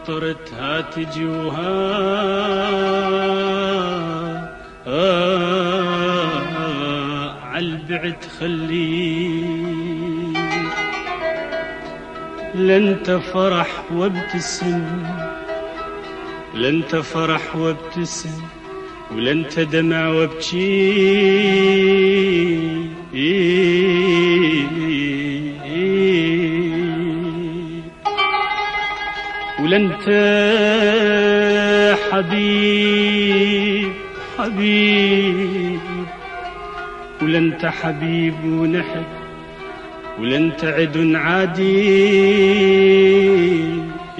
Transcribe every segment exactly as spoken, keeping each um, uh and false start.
ناطرتها تجي وها آه عالبعد خليك، لانت فرح وابتسم، لانت فرح وابتسم، ولانت دمع وابكي، ولانت حبيب حبيب، ولانت حبيب ونحب، ولانت عد عادي.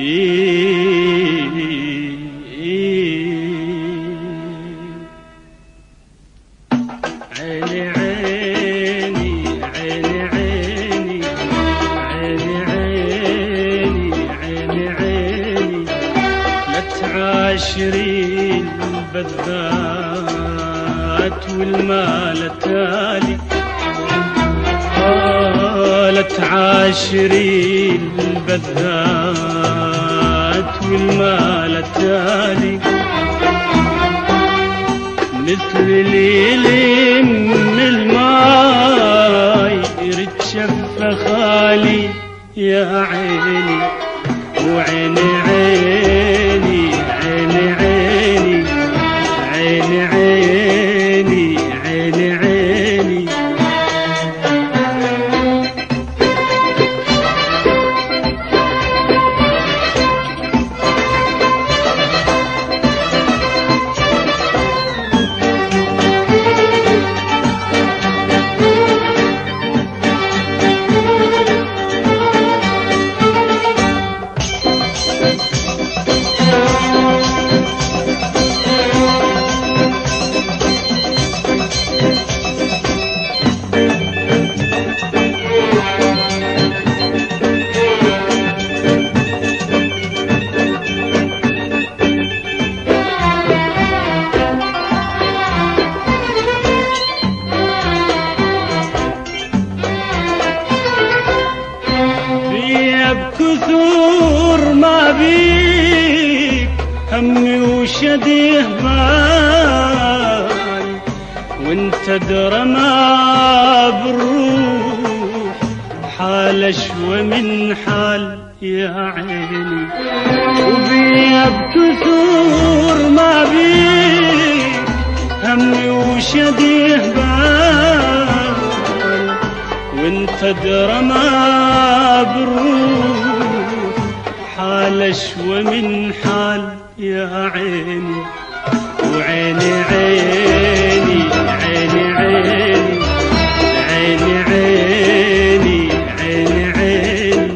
عيني عيني عيني عيني عيني عيني عيني عيني، لا تعاشرين البذات والمال تالي، آه لا تعاشرين البذات والمال تالي، مثل ليلي من الماي يرد شفة خالي يا عيني، وعيني عيني عيني عيني عيني عيني عيني عيني. بكثور ما بيك همي وشديه بالي، وانت درى ما بالروح حال شوى من حال يا عيني، وبيا بكثور ما بيك همي وشديه بالي، وانت درى ما بروح حال شوى من حال يا عيني، وعيني عيني عيني عيني عيني عيني عيني عيني.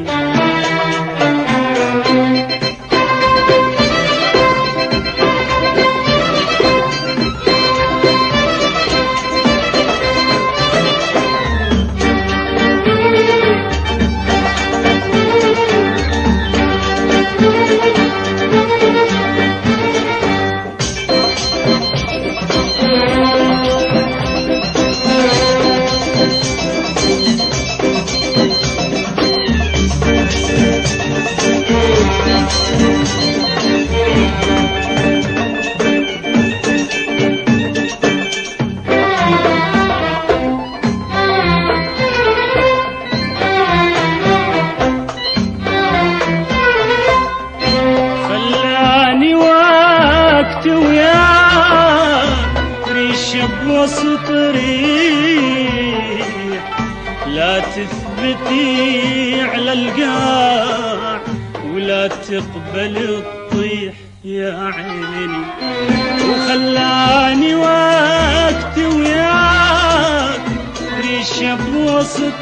بوسط ريح لا تثبتي على القاع، ولا تقبل الطيح يا عيني، وخلاني وقت وياك ريشة بوسط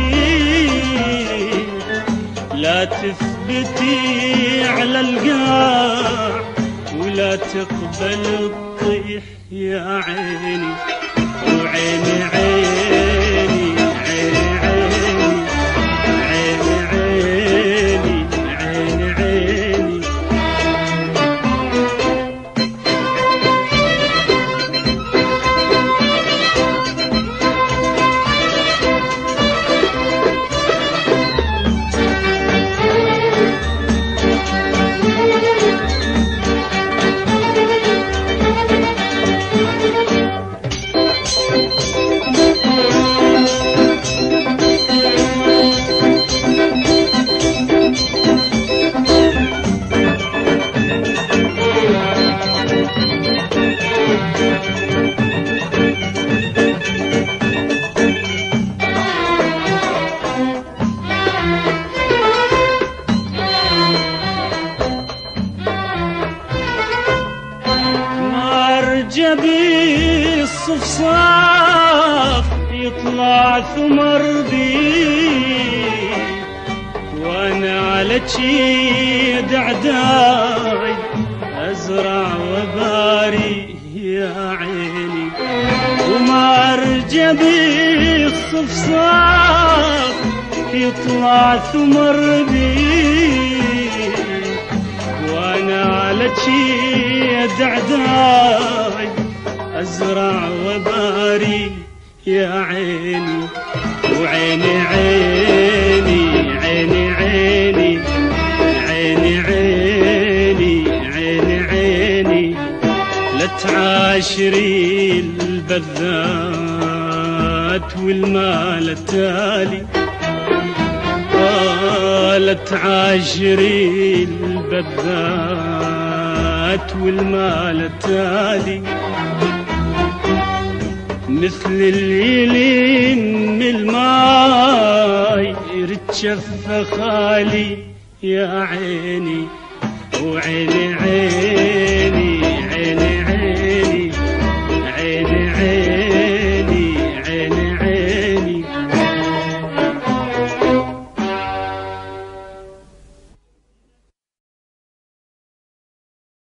ريح لا تثبتي على القاع، ولا تقبل الطيح يا عيني، وعيني عيني عيني عيني عيني عيني عيني. Thank you. ارجبي الصفصاف يطلع ثمر بي، وانا على جيد اعداي ازرع وباري يا عيني. وما ارجبي الصفصاف يطلع ثمر بي، وانا على جيد اعداي ازرع وباري يا عيني. وعيني عيني عيني عيني عيني عيني عيني عيني لا تعاشري البذات والمال التالي. آه لا تعاشري البذات والمال التالي، مثل اللي يلم الماي يرتشف خالي يا عيني. وعيني عيني